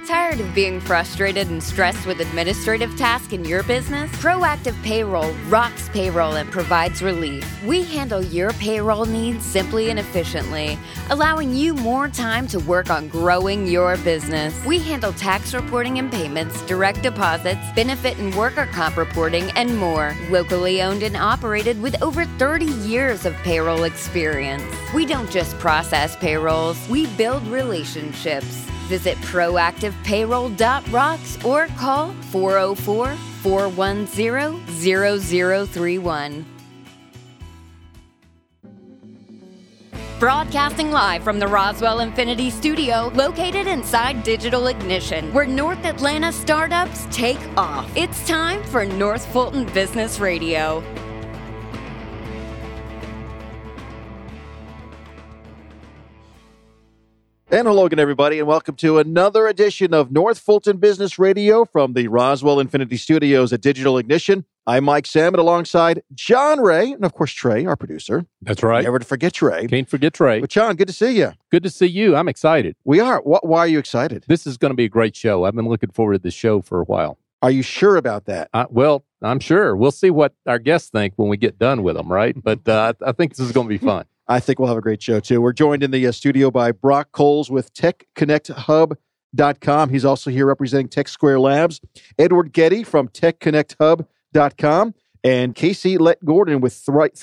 Tired of being frustrated and stressed with administrative tasks in your business? Proactive Payroll rocks payroll and provides relief. We handle your payroll needs simply and efficiently, allowing you more time to work on growing your business. We handle tax reporting and payments, direct deposits, benefit and worker comp reporting, and more. Locally owned and operated with over 30 years of payroll experience. We don't just process payrolls, we build relationships. Visit proactivepayroll.rocks or call 404-410-0031. Broadcasting live from the Roswell Infinity Studio, located inside Digital Ignition, where North Atlanta startups take off. It's time for North Fulton Business Radio. And hello again, everybody, and welcome to another edition of North Fulton Business Radio from the Roswell Infinity Studios at Digital Ignition. I'm Mike Salmon alongside John Ray, and of course, Trey, our producer. That's right. Never to forget Trey. Can't forget Trey. But John, good to see you. Good to see you. I'm excited. We are. Why are you excited? This is going to be a great show. I've been looking forward to this show for a while. Are you sure about that? Well, I'm sure. We'll see what our guests think when we get done with them, right? But I think this is going to be fun. I think we'll have a great show, too. We're joined in the studio by Brock Coles with TechConnectHub.com. He's also here representing Tech Square Labs. Edward Getty from TechConnectHub.com. And Casey Lett Gordon with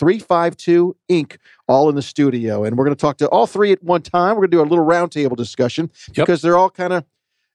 352 Inc., all in the studio. And we're going to talk to all three at one time. We're going to do a little roundtable discussion because they're all kind of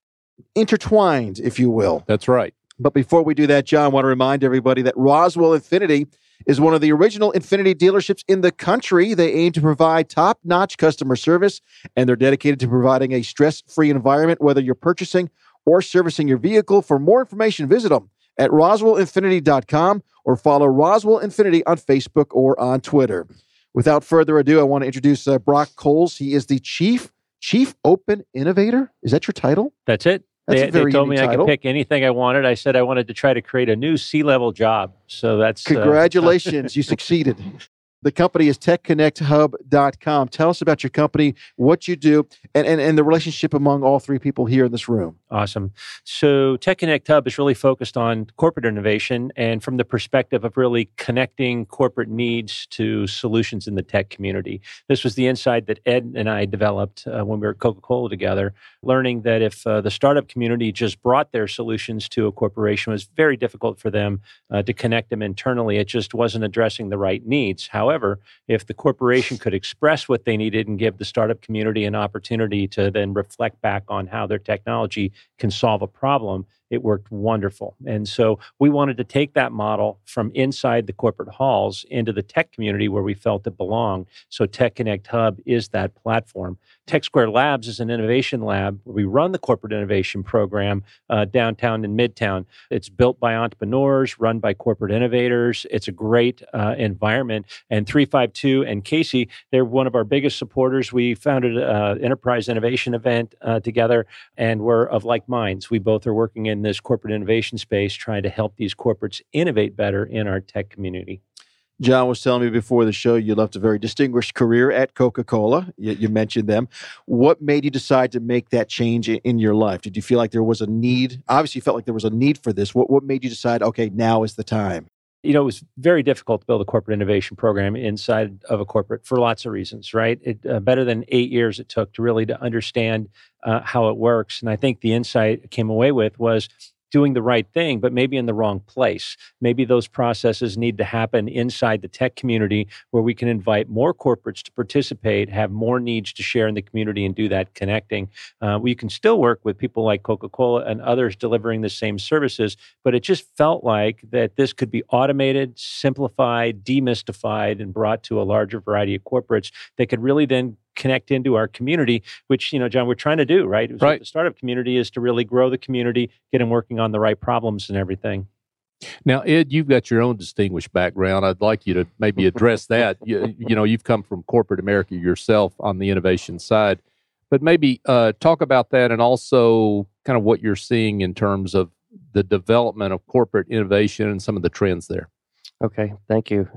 intertwined, if you will. That's right. But before we do that, John, I want to remind everybody that Roswell Infinity is one of the original Infinity dealerships in the country. They aim to provide top-notch customer service, and they're dedicated to providing a stress-free environment, whether you're purchasing or servicing your vehicle. For more information, visit them at RoswellInfinity.com or follow Roswell Infinity on Facebook or on Twitter. Without further ado, I want to introduce Brock Coles. He is the Chief Open Innovator. Is that your title? That's it. That's they told me title. I could pick anything I wanted. I said I wanted to try to create a new C-level job. So that's... Congratulations. You succeeded. The company is TechConnectHub.com. Tell us about your company, what you do, and the relationship among all three people here in this room. Awesome. So Tech Connect Hub is really focused on corporate innovation and from the perspective of really connecting corporate needs to solutions in the tech community. This was the insight that Ed and I developed when we were at Coca-Cola together, learning that if the startup community just brought their solutions to a corporation, it was very difficult for them to connect them internally. It just wasn't addressing the right needs. However, if the corporation could express what they needed and give the startup community an opportunity to then reflect back on how their technology can solve a problem, it worked wonderful. And so we wanted to take that model from inside the corporate halls into the tech community where we felt it belonged. So Tech Connect Hub is that platform. Tech Square Labs is an innovation lab where we run the corporate innovation program downtown and midtown. It's built by entrepreneurs, run by corporate innovators. It's a great environment. And 352 and Casey, they're one of our biggest supporters. We founded an enterprise innovation event together, and we're of like minds. We both are working in this corporate innovation space, trying to help these corporates innovate better in our tech community. John was telling me before the show you left a very distinguished career at Coca-Cola. You mentioned them. What made you decide to make that change in your life? Did you feel like there was a need? Obviously, you felt like there was a need for this. What made you decide, okay, now is the time? You know, it was very difficult to build a corporate innovation program inside of a corporate for lots of reasons, right? Better than 8 years it took to really to understand how it works. And I think the insight I came away with was doing the right thing, but maybe in the wrong place. Maybe those processes need to happen inside the tech community where we can invite more corporates to participate, have more needs to share in the community and do that connecting. We can still work with people like Coca-Cola and others delivering the same services, but it just felt like that this could be automated, simplified, demystified, and brought to a larger variety of corporates that could really then connect into our community, which, you know, John, we're trying to do, right? Right. The startup community is to really grow the community, get them working on the right problems and everything. Now, Ed, you've got your own distinguished background. I'd like you to maybe address that. You know, you've come from corporate America yourself on the innovation side, but maybe talk about that and also kind of what you're seeing in terms of the development of corporate innovation and some of the trends there. Okay, thank you.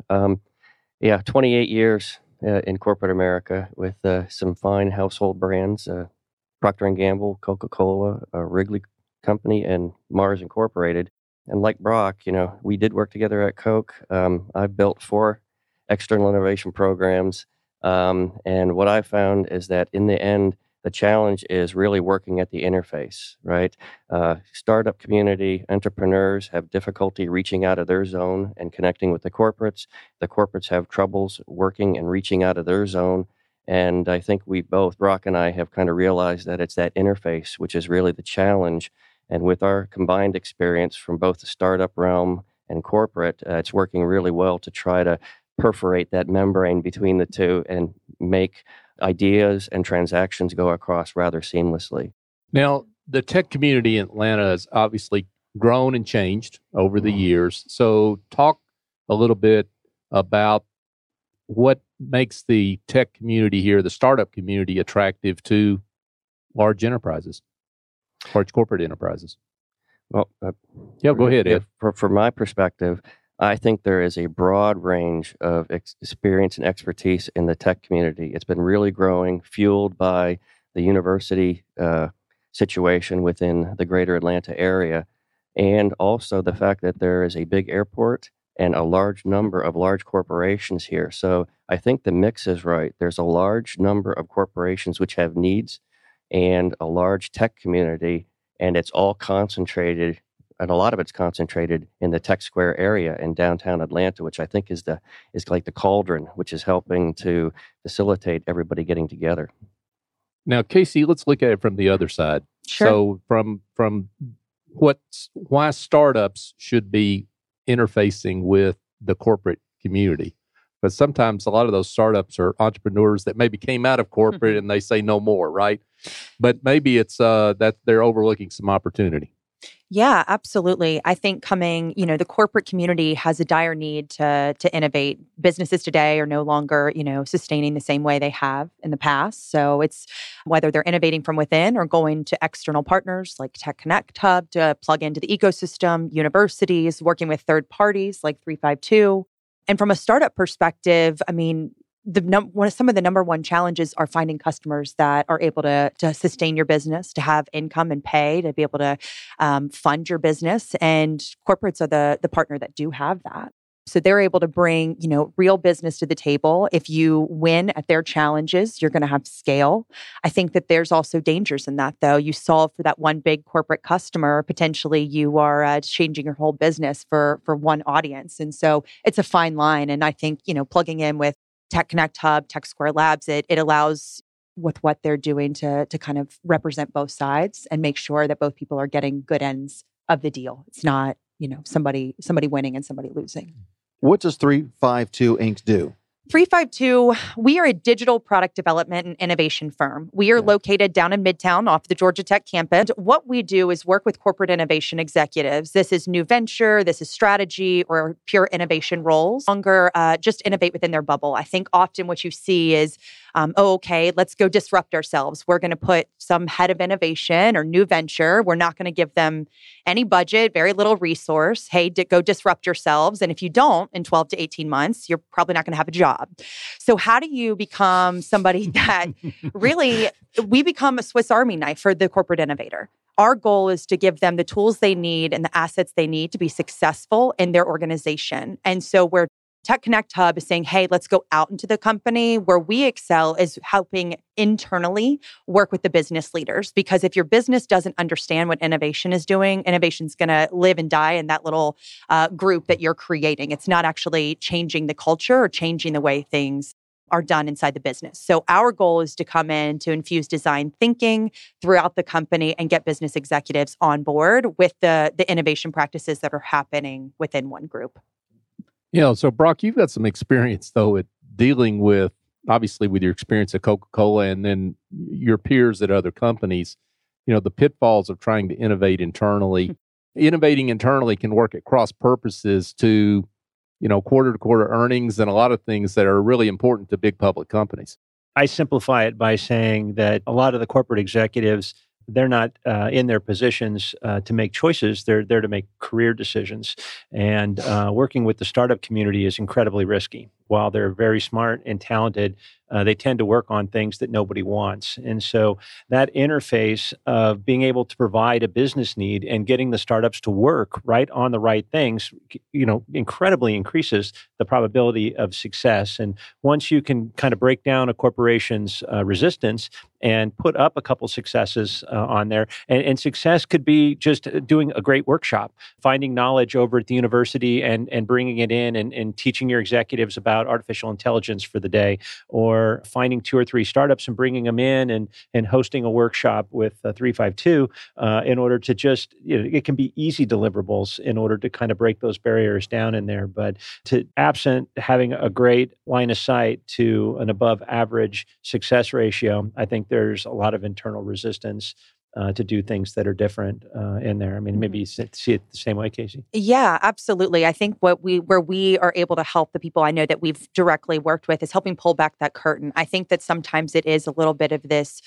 28 years in corporate America with some fine household brands, Procter & Gamble, Coca-Cola, Wrigley Company, and Mars Incorporated. And like Brock, we did work together at Coke. I've built 4 external innovation programs. And what I found is that in the end, the challenge is really working at the interface, right? Startup community, entrepreneurs have difficulty reaching out of their zone and connecting with the corporates. The corporates have troubles working and reaching out of their zone. And I think we both, Brock and I, have kind of realized that it's that interface, which is really the challenge. And with our combined experience from both the startup realm and corporate, it's working really well to try to perforate that membrane between the two and make ideas and transactions go across rather seamlessly. Now, the tech community in Atlanta has obviously grown and changed over the years. So talk a little bit about what makes the tech community here, the startup community, attractive to large enterprises, large corporate enterprises. Well, go ahead, Ed. From my perspective, I think there is a broad range of experience and expertise in the tech community. It's been really growing, fueled by the university situation within the greater Atlanta area, and also the fact that there is a big airport and a large number of large corporations here. So I think the mix is right. There's a large number of corporations which have needs and a large tech community, and it's all concentrated, and a lot of it's concentrated in the Tech Square area in downtown Atlanta, which I think is like the cauldron, which is helping to facilitate everybody getting together. Now, Casey, let's look at it from the other side. Sure. So from why startups should be interfacing with the corporate community. But sometimes a lot of those startups are entrepreneurs that maybe came out of corporate and they say no more, right? But maybe it's that they're overlooking some opportunity. Yeah, absolutely. I think the corporate community has a dire need to innovate. Businesses today are no longer, sustaining the same way they have in the past. So it's whether they're innovating from within or going to external partners like Tech Connect Hub to plug into the ecosystem, universities, working with third parties like 352. And from a startup perspective, some of the number one challenges are finding customers that are able to sustain your business, to have income and pay, to be able to fund your business. And corporates are the partner that do have that. So they're able to bring, real business to the table. If you win at their challenges, you're going to have scale. I think that there's also dangers in that, though. You solve for that one big corporate customer, potentially you are changing your whole business for one audience. And so it's a fine line. And I think, plugging in with Tech Connect Hub, Tech Square Labs, it allows with what they're doing to kind of represent both sides and make sure that both people are getting good ends of the deal. It's not, somebody winning and somebody losing. What does 352 Inc. do? 352, we are a digital product development and innovation firm. We are located down in Midtown off the Georgia Tech campus. What we do is work with corporate innovation executives. This is new venture, this is strategy, or pure innovation roles. Longer, just innovate within their bubble. I think often what you see is, okay, let's go disrupt ourselves. We're going to put some head of innovation or new venture. We're not going to give them any budget, very little resource. Hey, go disrupt yourselves. And if you don't, in 12 to 18 months, you're probably not going to have a job. So how do you become somebody that really, we become a Swiss Army knife for the corporate innovator? Our goal is to give them the tools they need and the assets they need to be successful in their organization. And so where Tech Connect Hub is saying, hey, let's go out into the company. Where we excel is helping internally work with the business leaders. Because if your business doesn't understand what innovation is doing, innovation's going to live and die in that little group that you're creating. It's not actually changing the culture or changing the way things are done inside the business. So our goal is to come in to infuse design thinking throughout the company and get business executives on board with the innovation practices that are happening within one group. So Brock, you've got some experience, though, at dealing with, obviously, with your experience at Coca-Cola and then your peers at other companies, the pitfalls of trying to innovate internally. Innovating internally can work at cross purposes to, quarter-to-quarter earnings and a lot of things that are really important to big public companies. I simplify it by saying that a lot of the corporate executives, they're not in their positions to make choices. They're there to make career decisions. And working with the startup community is incredibly risky. while they're very smart and talented, they tend to work on things that nobody wants. And so that interface of being able to provide a business need and getting the startups to work right on the right things, incredibly increases the probability of success. And once you can kind of break down a corporation's resistance and put up a couple successes on there. And success could be just doing a great workshop, finding knowledge over at the university and bringing it in and teaching your executives about artificial intelligence for the day, or finding 2 or 3 startups and bringing them in and hosting a workshop with 352 in order to just, it can be easy deliverables in order to kind of break those barriers down in there. But absent having a great line of sight to an above average success ratio, I think there's a lot of internal resistance to do things that are different in there. I mean, maybe you see it the same way, Casey. Yeah, absolutely. I think where we are able to help the people I know that we've directly worked with is helping pull back that curtain. I think that sometimes it is a little bit of this,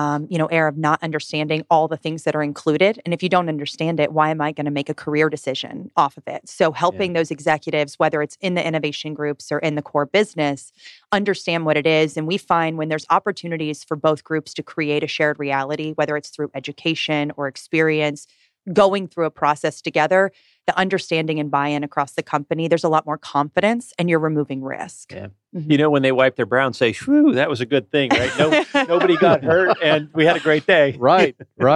air of not understanding all the things that are included. And if you don't understand it, why am I going to make a career decision off of it? So helping those executives, whether it's in the innovation groups or in the core business, understand what it is. And we find when there's opportunities for both groups to create a shared reality, whether it's through education or experience, going through a process together, the understanding and buy-in across the company, there's a lot more confidence and you're removing risk. Yeah. Mm-hmm. When they wipe their brow and say, "Whew, that was a good thing," right? Nobody got hurt and we had a great day. Right.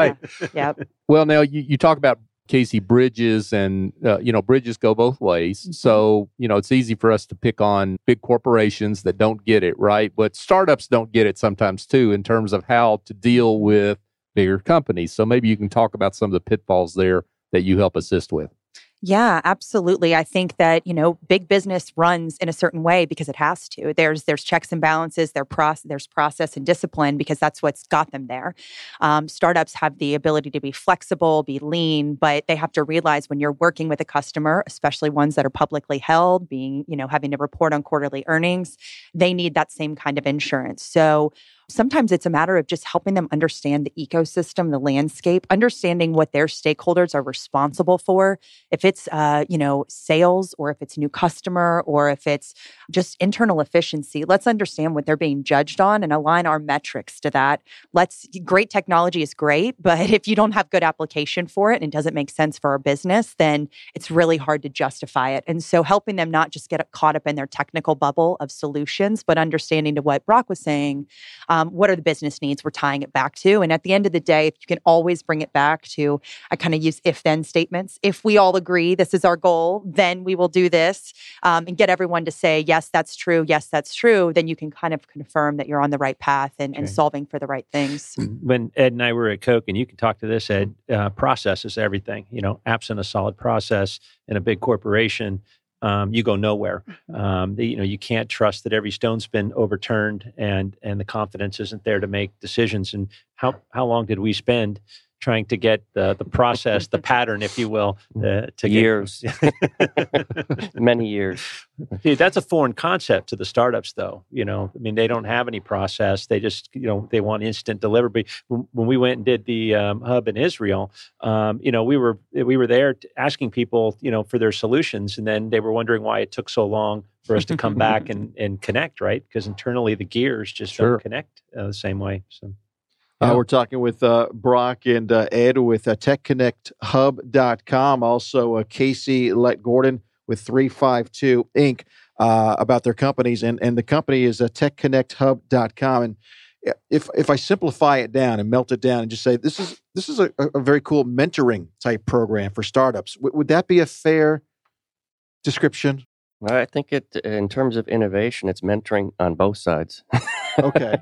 Yeah. Well, now you talk about, Casey, bridges, and bridges go both ways. Mm-hmm. So, it's easy for us to pick on big corporations that don't get it, right? But startups don't get it sometimes too, in terms of how to deal with bigger companies. So maybe you can talk about some of the pitfalls there that you help assist with. Yeah, absolutely. I think that, big business runs in a certain way because it has to. There's checks and balances, there's process and discipline because that's what's got them there. Startups have the ability to be flexible, be lean, but they have to realize when you're working with a customer, especially ones that are publicly held, having to report on quarterly earnings, they need that same kind of insurance. So sometimes it's a matter of just helping them understand the ecosystem, the landscape, understanding what their stakeholders are responsible for. If it's, sales, or if it's new customer, or if it's just internal efficiency, let's understand what they're being judged on and align our metrics to that. Great technology is great, but if you don't have good application for it and it doesn't make sense for our business, then it's really hard to justify it. And so helping them not just get caught up in their technical bubble of solutions, but understanding to what Brock was saying, what are the business needs we're tying it back to? And at the end of the day, if you can always bring it back to, I kind of use if-then statements. If we all agree this is our goal, then we will do this, and get everyone to say, yes, that's true, then you can kind of confirm that you're on the right path and solving for the right things. When Ed and I were at Coke, and you can talk to this, Ed, process is everything. Absent a solid process in a big corporation, you go nowhere. You can't trust that every stone's been overturned, and the confidence isn't there to make decisions. And how long did we spend trying to get the process, the pattern, if you will, to years, many years. See, that's a foreign concept to the startups, though. They don't have any process. They just, they want instant delivery. When we went and did the hub in Israel, we were there asking people, for their solutions, and then they were wondering why it took so long for us to come back and connect, right? Because internally the gears just don't connect the same way. So. We're talking with Brock and Ed with TechConnectHub.com. Also, Casey Lett-Gordon with 352 Inc. About their companies. And the company is TechConnectHub.com. And if I simplify it down and melt it down and just say, this is a very cool mentoring type program for startups, would that be a fair description? I think in terms of innovation, it's mentoring on both sides. Okay.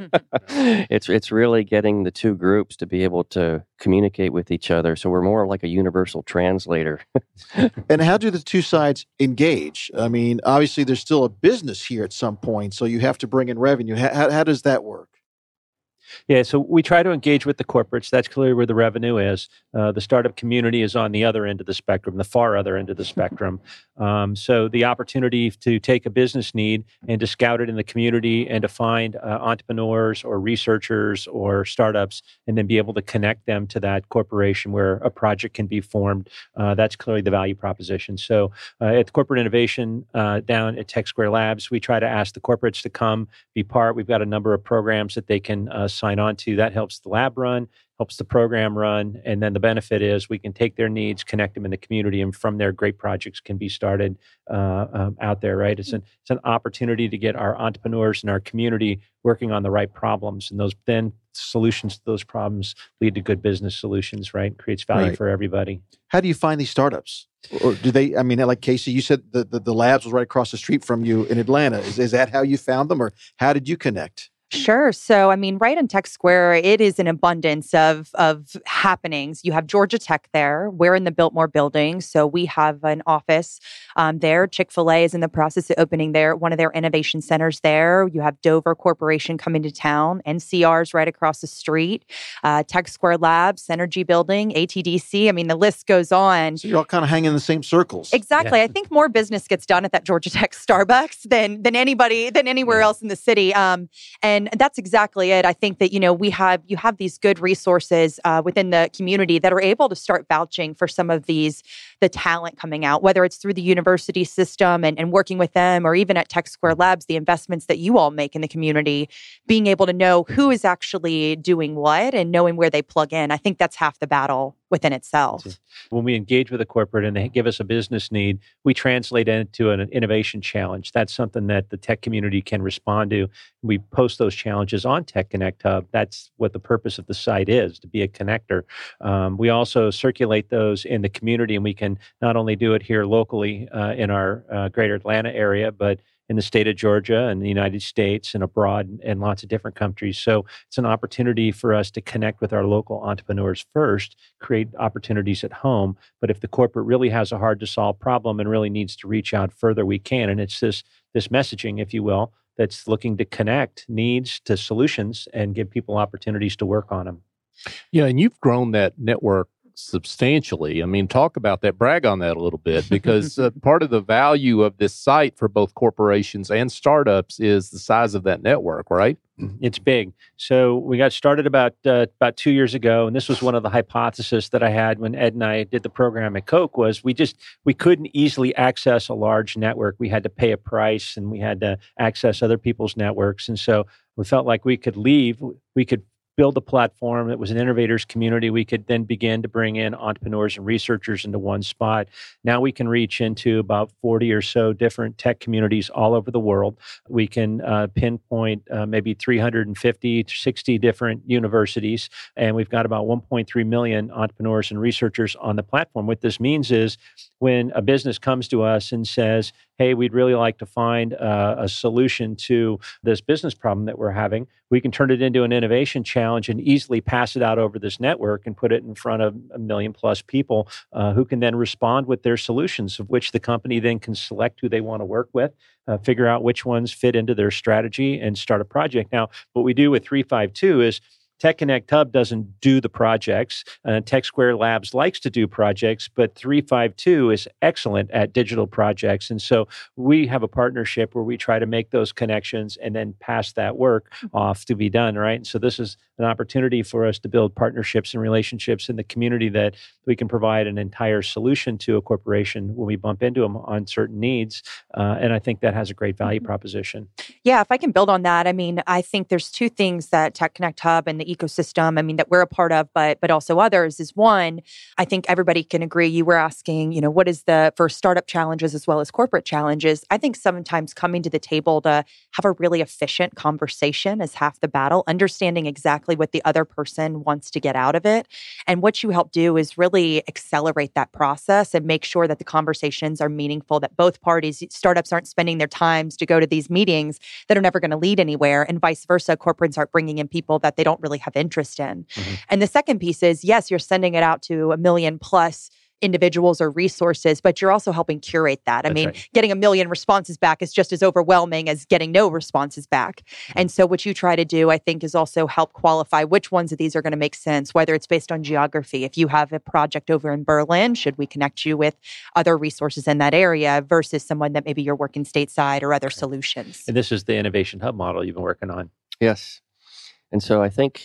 It's really getting the two groups to be able to communicate with each other. So we're more like a universal translator. And how do the two sides engage? I mean, obviously there's still a business here at some point, so you have to bring in revenue. How does that work? Yeah, so we try to engage with the corporates. That's clearly where the revenue is. The startup community is on the other end of the spectrum, the far other end of the spectrum. So the opportunity to take a business need and to scout it in the community and to find entrepreneurs or researchers or startups and then be able to connect them to that corporation where a project can be formed, that's clearly the value proposition. So at Corporate Innovation down at Tech Square Labs, we try to ask the corporates to come be part. We've got a number of programs that they can sign on to. That helps the lab run, helps the program run, and then the benefit is we can take their needs, connect them in the community, and from there, great projects can be started out there, right? It's an opportunity to get our entrepreneurs and our community working on the right problems, and those then solutions to those problems lead to good business solutions, right? Creates value for everybody. How do you find these startups? Or do they, I mean, like Casey, you said the labs was right across the street from you in Atlanta. Is that how you found them, or how did you connect? Sure. So, I mean, right in Tech Square, it is an abundance of happenings. You have Georgia Tech there. We're in the Biltmore building. So we have an office there. Chick-fil-A is in the process of opening one of their innovation centers there. You have Dover Corporation coming to town. NCR's right across the street. Tech Square Labs, Synergy Building, ATDC. I mean, the list goes on. So you're all kind of hanging in the same circles. Exactly. Yeah. I think more business gets done at that Georgia Tech Starbucks than anywhere else in the city. And that's exactly it. I think that, you have these good resources within the community that are able to start vouching for some of the talent coming out, whether it's through the university system and working with them, or even at Tech Square Labs, the investments that you all make in the community, being able to know who is actually doing what and knowing where they plug in. I think that's half the battle within itself. When we engage with a corporate and they give us a business need, we translate it into an innovation challenge. That's something that the tech community can respond to. We post those challenges on Tech Connect Hub. That's what the purpose of the site is, to be a connector. We also circulate those in the community, and we can not only do it here locally in our greater Atlanta area, but in the state of Georgia and the United States and abroad and lots of different countries. So it's an opportunity for us to connect with our local entrepreneurs first, create opportunities at home. But if the corporate really has a hard to solve problem and really needs to reach out further, we can. And it's this messaging, if you will, that's looking to connect needs to solutions and give people opportunities to work on them. Yeah, and you've grown that network substantially. I mean, talk about that, brag on that a little bit, because part of the value of this site for both corporations and startups is the size of that network, right? It's big. So we got started about 2 years ago, and this was one of the hypotheses that I had when Ed and I did the program at Coke was we couldn't easily access a large network. We had to pay a price, and we had to access other people's networks. And so we felt like we could build a platform that was an innovators community. We could then begin to bring in entrepreneurs and researchers into one spot. Now we can reach into about 40 or so different tech communities all over the world. We can pinpoint maybe 350 to 60 different universities, and we've got about 1.3 million entrepreneurs and researchers on the platform. What this means is when a business comes to us and says, hey, we'd really like to find a solution to this business problem that we're having, we can turn it into an innovation challenge and easily pass it out over this network and put it in front of 1 million plus people who can then respond with their solutions, of which the company then can select who they want to work with, figure out which ones fit into their strategy, and start a project. Now, what we do with 352 is Tech Connect Hub doesn't do the projects. Tech Square Labs likes to do projects, but 352 is excellent at digital projects. And so we have a partnership where we try to make those connections and then pass that work off to be done, right? And so this is an opportunity for us to build partnerships and relationships in the community that we can provide an entire solution to a corporation when we bump into them on certain needs. And I think that has a great value proposition. Yeah, if I can build on that, I mean, I think there's two things that Tech Connect Hub and the ecosystem, I mean, that we're a part of, but also others is one, I think everybody can agree. You were asking, what is for startup challenges as well as corporate challenges? I think sometimes coming to the table to have a really efficient conversation is half the battle, understanding exactly what the other person wants to get out of it. And what you help do is really accelerate that process and make sure that the conversations are meaningful, that both parties, startups aren't spending their times to go to these meetings that are never going to lead anywhere, and vice versa, corporates aren't bringing in people that they don't really have interest in. Mm-hmm. And the second piece is, yes, you're sending it out to 1 million plus individuals or resources, but you're also helping curate that. I That's mean, right. getting 1 million responses back is just as overwhelming as getting no responses back. And so what you try to do, I think, is also help qualify which ones of these are going to make sense, whether it's based on geography. If you have a project over in Berlin, should we connect you with other resources in that area versus someone that maybe you're working stateside or other solutions? And this is the innovation hub model you've been working on. Yes. And so I think,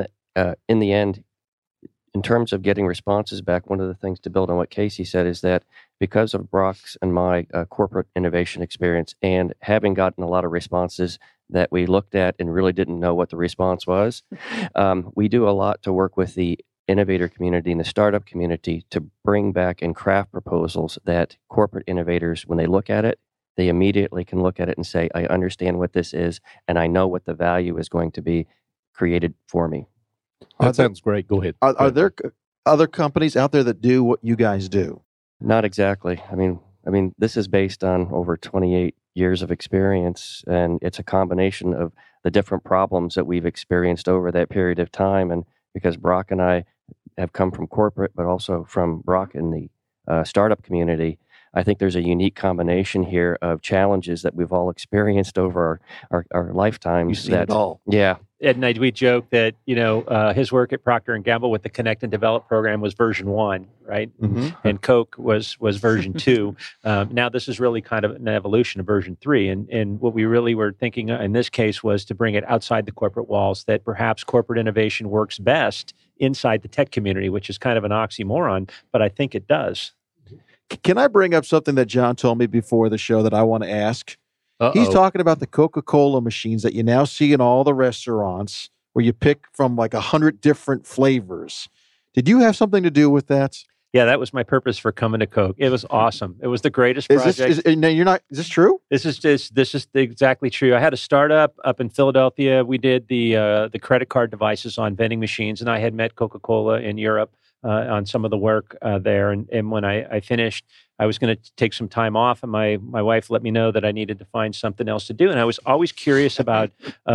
in the end, in terms of getting responses back, one of the things to build on what Casey said is that because of Brock's and my corporate innovation experience and having gotten a lot of responses that we looked at and really didn't know what the response was, we do a lot to work with the innovator community and the startup community to bring back and craft proposals that corporate innovators, when they look at it, they immediately can look at it and say, I understand what this is, and I know what the value is going to be created for me. That sounds great. Go ahead. Are there other companies out there that do what you guys do? Not exactly. I mean, this is based on over 28 years of experience, and it's a combination of the different problems that we've experienced over that period of time. And because Brock and I have come from corporate, but also from Brock in the startup community, I think there's a unique combination here of challenges that we've all experienced over our lifetimes. You've seen it all. Yeah. Ed and I, we joke that, his work at Procter & Gamble with the Connect and Develop program was version 1, right? Mm-hmm. And Coke was version 2. Now this is really kind of an evolution of version 3. And what we really were thinking in this case was to bring it outside the corporate walls, that perhaps corporate innovation works best inside the tech community, which is kind of an oxymoron, but I think it does. Can I bring up something that John told me before the show that I want to ask? Uh-oh. He's talking about the Coca-Cola machines that you now see in all the restaurants where you pick from like 100 different flavors. Did you have something to do with that? Yeah, that was my purpose for coming to Coke. It was awesome. It was the greatest project. Is this true? This is exactly true. I had a startup up in Philadelphia. We did the credit card devices on vending machines, and I had met Coca-Cola in Europe on some of the work there. And when I finished, I was going to take some time off, and my wife let me know that I needed to find something else to do. And I was always curious about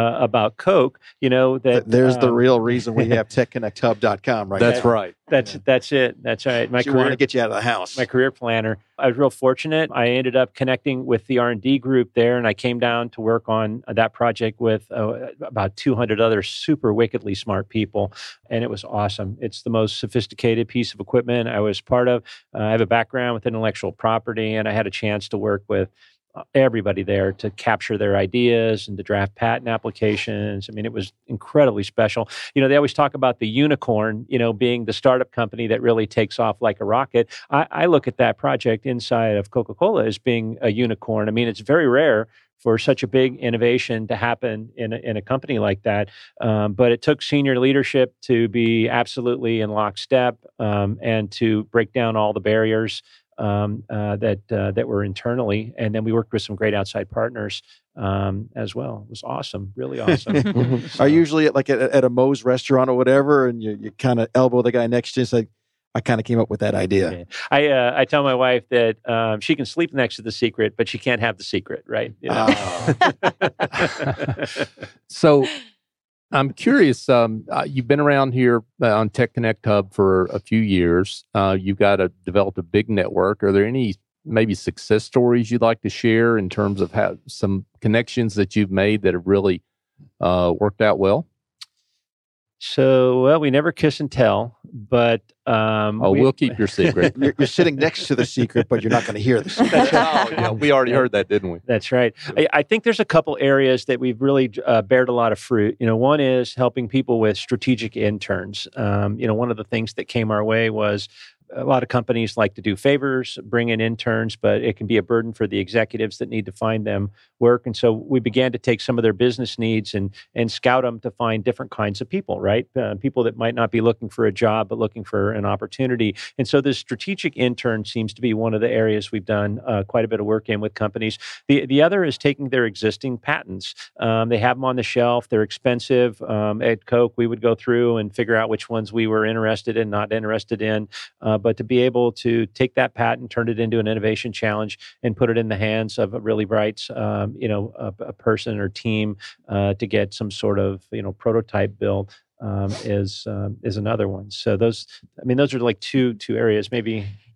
Coke. There's the real reason we have TechConnectHub.com, right? That's right. That's it. That's right. We want to get you out of the house. My career planner. I was real fortunate. I ended up connecting with the R&D group there, and I came down to work on that project with about 200 other super wickedly smart people, and it was awesome. It's the most sophisticated piece of equipment I was part of. I have a background with intellectual property, and I had a chance to work with everybody there to capture their ideas and to draft patent applications. I mean, it was incredibly special. They always talk about the unicorn, being the startup company that really takes off like a rocket. I look at that project inside of Coca-Cola as being a unicorn. I mean, it's very rare for such a big innovation to happen in a company like that. But it took senior leadership to be absolutely in lockstep and to break down all the barriers that were internally, and then we worked with some great outside partners as well. It was awesome, really awesome. Are you usually at a Moe's restaurant or whatever, and you kind of elbow the guy next to you and say, I kind of came up with that idea. Yeah. I tell my wife that she can sleep next to the secret, but she can't have the secret, right? So I'm curious. You've been around here on Tech Connect Hub for a few years. You've developed a big network. Are there any maybe success stories you'd like to share in terms of how some connections that you've made that have really worked out well? So, well, we never kiss and tell, but we'll keep your secret. You're sitting next to the secret, but you're not going to hear the secret. Yeah, we already heard that, didn't we? That's right. I think there's a couple areas that we've really bared a lot of fruit. One is helping people with strategic interns. One of the things that came our way was a lot of companies like to do favors, bring in interns, but it can be a burden for the executives that need to find them work. And so we began to take some of their business needs and scout them to find different kinds of people, right? People that might not be looking for a job, but looking for an opportunity. And so this strategic intern seems to be one of the areas we've done quite a bit of work in with companies. The other is taking their existing patents. They have them on the shelf. They're expensive. At Coke, we would go through and figure out which ones we were interested in, not interested in. But to be able to take that patent, turn it into an innovation challenge, and put it in the hands of a really bright, a person or team to get some sort of prototype built is another one. So those are like two areas. Maybe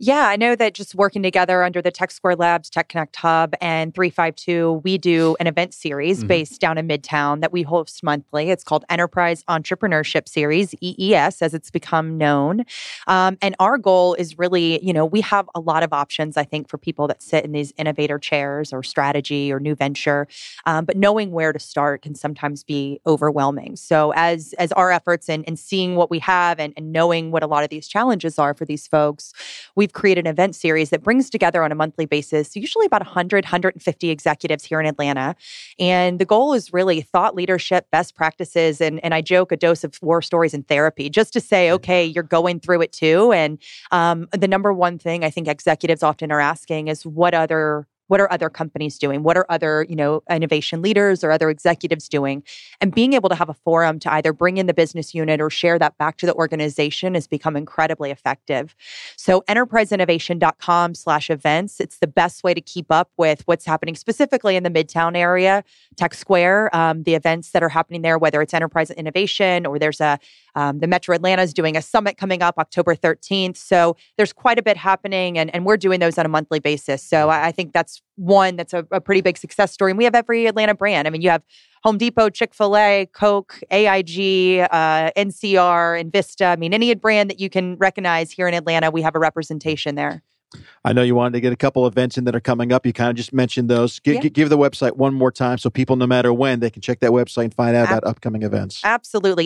Yeah, I know that just working together under the Tech Square Labs, Tech Connect Hub, and 352, we do an event series based down in Midtown that we host monthly. It's called Enterprise Entrepreneurship Series, EES, as it's become known. And our goal is really, we have a lot of options, I think, for people that sit in these innovator chairs or strategy or new venture. But knowing where to start can sometimes be overwhelming. So as our efforts and seeing what we have and knowing what a lot of these challenges are for these folks, we've created an event series that brings together on a monthly basis, usually about 150 executives here in Atlanta. And the goal is really thought leadership, best practices, and I joke, a dose of war stories and therapy, just to say, okay, you're going through it too. And the number one thing I think executives often are asking is what are other companies doing? What are other, innovation leaders or other executives doing? And being able to have a forum to either bring in the business unit or share that back to the organization has become incredibly effective. So enterpriseinnovation.com/events, it's the best way to keep up with what's happening specifically in the Midtown area, Tech Square, the events that are happening there, whether it's Enterprise Innovation or there's the Metro Atlanta is doing a summit coming up October 13th. So there's quite a bit happening and we're doing those on a monthly basis. So I think that's one that's a pretty big success story. And we have every Atlanta brand. I mean, you have Home Depot, Chick-fil-A, Coke, AIG, NCR, Invista. I mean, any brand that you can recognize here in Atlanta, we have a representation there. I know you wanted to get a couple events in that are coming up. You kind of just mentioned those. Give the website one more time so people, no matter when, they can check that website and find out about upcoming events. Absolutely.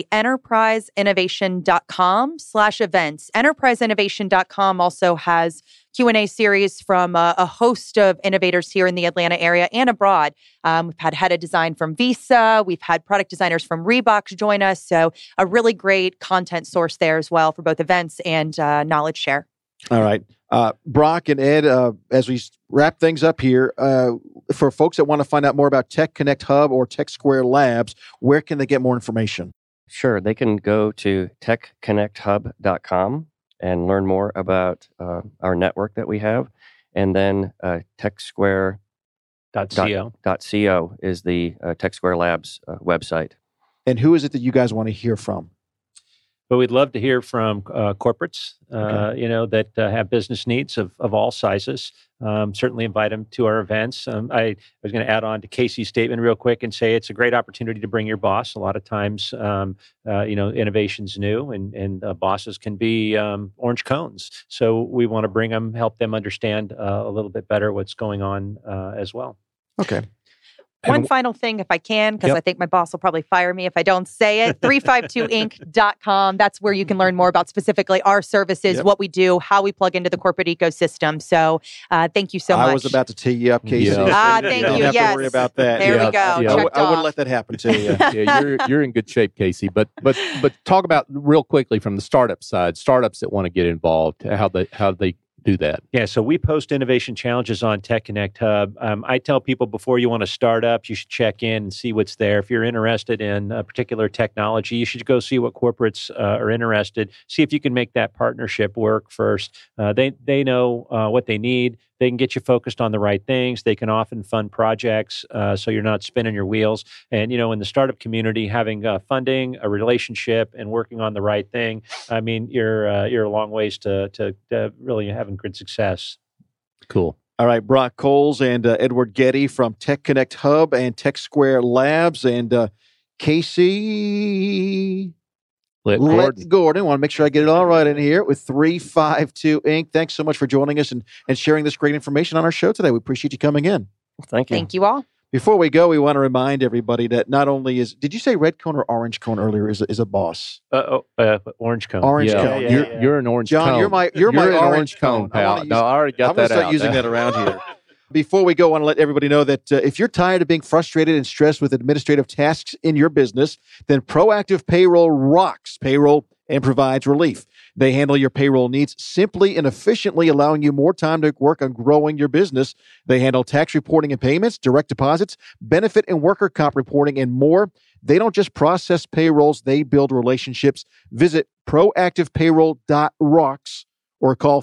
Enterpriseinnovation.com/events. Enterpriseinnovation.com also has Q&A series from a host of innovators here in the Atlanta area and abroad. We've had head of design from Visa. We've had product designers from Reebok join us. So a really great content source there as well for both events and knowledge share. All right. Brock and Ed, as we wrap things up here, for folks that want to find out more about Tech Connect Hub or Tech Square Labs, where can they get more information? Sure. They can go to techconnecthub.com and learn more about our network that we have. And then techsquare.co is the Tech Square Labs website. And who is it that you guys want to hear from? But we'd love to hear from corporates, that have business needs of all sizes. Certainly invite them to our events. I was going to add on to Casey's statement real quick and say it's a great opportunity to bring your boss. A lot of times, innovation's new and bosses can be orange cones. So we want to bring them, help them understand a little bit better what's going on as well. Okay. One final thing, if I can, because I think my boss will probably fire me if I don't say it, 352inc.com. That's where you can learn more about specifically our services, what we do, how we plug into the corporate ecosystem. So thank you so much. I was about to tee you up, Casey. Thank you. Don't have to worry about that. There we go. Yeah. I wouldn't let that happen to you. You're in good shape, Casey. But talk about real quickly from the startup side, startups that want to get involved, how they do that. Yeah, so we post innovation challenges on Tech Connect Hub. I tell people before you want to start up, you should check in and see what's there. If you're interested in a particular technology, you should go see what corporates are interested. See if you can make that partnership work first. They know what they need. They can get you focused on the right things. They can often fund projects so you're not spinning your wheels. And, in the startup community, having funding, a relationship, and working on the right thing, I mean, you're a long ways to really having good success. Cool. All right, Brock Coles and Edward Getty from Tech Connect Hub and Tech Square Labs, and Casey Gordon. I want to make sure I get it all right in here with 352 Inc. Thanks so much for joining us and sharing this great information on our show today. We appreciate you coming in. Thank you. Thank you all. Before we go, we want to remind everybody that not only did you say red cone or orange cone earlier is a boss? Orange cone. Orange cone. You're an orange John, cone. You're my orange cone, pal. No, I already got that out. I'm going to start using that around here. Before we go, I want to let everybody know that if you're tired of being frustrated and stressed with administrative tasks in your business, then Proactive Payroll rocks payroll and provides relief. They handle your payroll needs simply and efficiently, allowing you more time to work on growing your business. They handle tax reporting and payments, direct deposits, benefit and worker comp reporting, and more. They don't just process payrolls, they build relationships. Visit proactivepayroll.rocks or call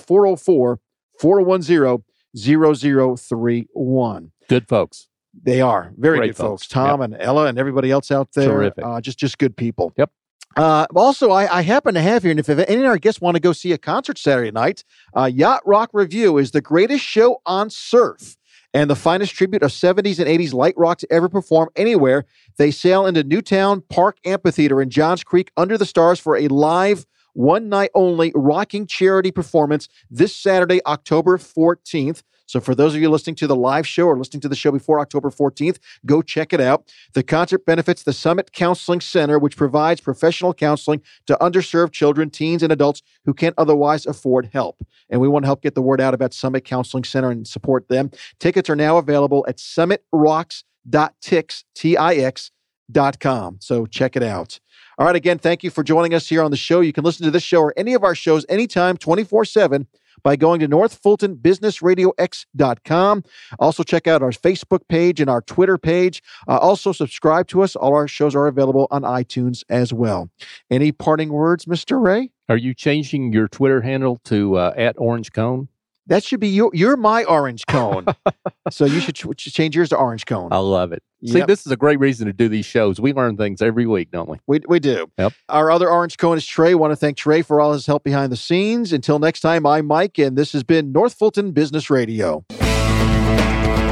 404-410-0031. Good folks. They are very Great good folks. Tom and Ella and everybody else out there. Terrific. Just good people. Yep. Also, I happen to have here, and if any of our guests want to go see a concert Saturday night, Yacht Rock Review is the greatest show on surf and the finest tribute of 70s and 80s light rock to ever perform anywhere. They sail into Newtown Park Amphitheater in Johns Creek under the stars for a live, one-night-only rocking charity performance this Saturday, October 14th. So for those of you listening to the live show or listening to the show before October 14th, go check it out. The concert benefits the Summit Counseling Center, which provides professional counseling to underserved children, teens, and adults who can't otherwise afford help. And we want to help get the word out about Summit Counseling Center and support them. Tickets are now available at summitrocks.tix.com. So check it out. All right, again, thank you for joining us here on the show. You can listen to this show or any of our shows anytime, 24/7. by going to northfultonbusinessradiox.com. Also, check out our Facebook page and our Twitter page. Also, subscribe to us. All our shows are available on iTunes as well. Any parting words, Mr. Ray? Are you changing your Twitter handle to @OrangeCone? That should be you're my orange cone. So you should change yours to orange cone. I love it. See, this is a great reason to do these shows. We learn things every week, don't we? We do. Yep. Our other orange cone is Trey. Want to thank Trey for all his help behind the scenes. Until next time, I'm Mike, and this has been North Fulton Business Radio.